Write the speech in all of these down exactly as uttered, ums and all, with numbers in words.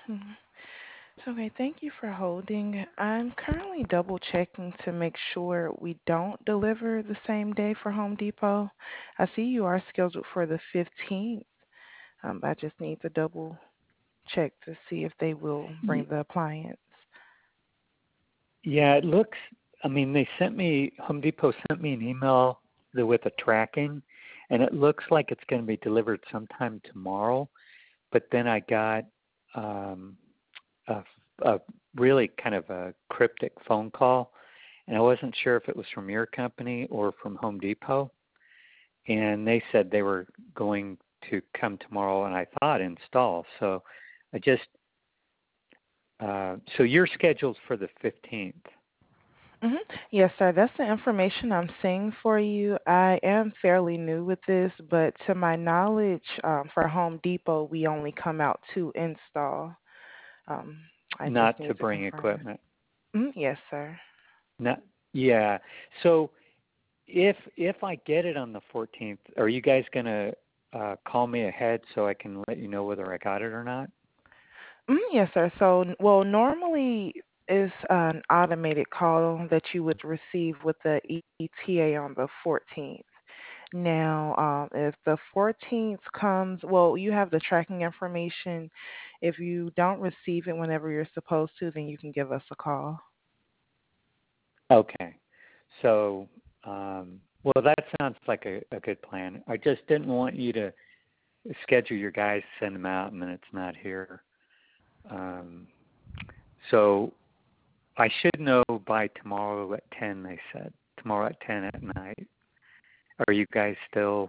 Mhm. So, okay, thank you for holding. I'm currently double checking to make sure we don't deliver the same day for Home Depot. I see you are scheduled for the fifteenth. Um, I just need to double check to see if they will bring Y- the appliance. Yeah, it looks. I mean, they sent me Home Depot sent me an email the- with a tracking, and it looks like it's going to be delivered sometime tomorrow. But then I got um, a, a really kind of a cryptic phone call, and I wasn't sure if it was from your company or from Home Depot. And they said they were going to come tomorrow, and I thought install. So I just uh, so you're scheduled for the fifteenth. hmm Yes, sir. That's the information I'm seeing for you. I am fairly new with this, but to my knowledge, um, for Home Depot, we only come out to install. Um, I just Not to need to bring confirm. equipment. Mhm. Yes, sir. Not yeah. So if if I get it on the fourteenth, are you guys gonna uh, call me ahead so I can let you know whether I got it or not? Mm, yes, sir. So, n- well, normally it's an automated call that you would receive with the E T A on the fourteenth. Now, um, if the fourteenth comes, well, you have the tracking information. If you don't receive it whenever you're supposed to, then you can give us a call. Okay. So um, well, that sounds like a, a good plan. I just didn't want you to schedule your guys, send them out, and then it's not here. Um, so I should know by tomorrow at ten. They said tomorrow at ten at night. Are you guys still?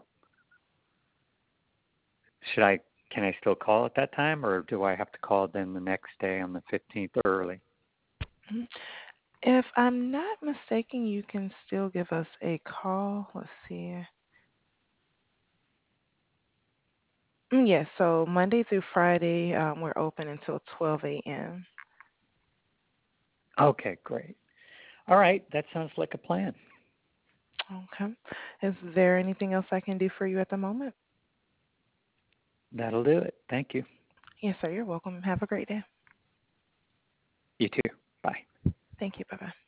Should I? Can I still call at that time, or do I have to call then the next day on the fifteenth early? Mhm. If I'm not mistaken, you can still give us a call. Let's see. Mm, yes, so Monday through Friday, um, we're open until twelve a m. Okay, great. All right, that sounds like a plan. Okay. Is there anything else I can do for you at the moment? That'll do it. Thank you. Yes, sir. You're welcome. Have a great day. You too. Bye. Thank you. Bye bye.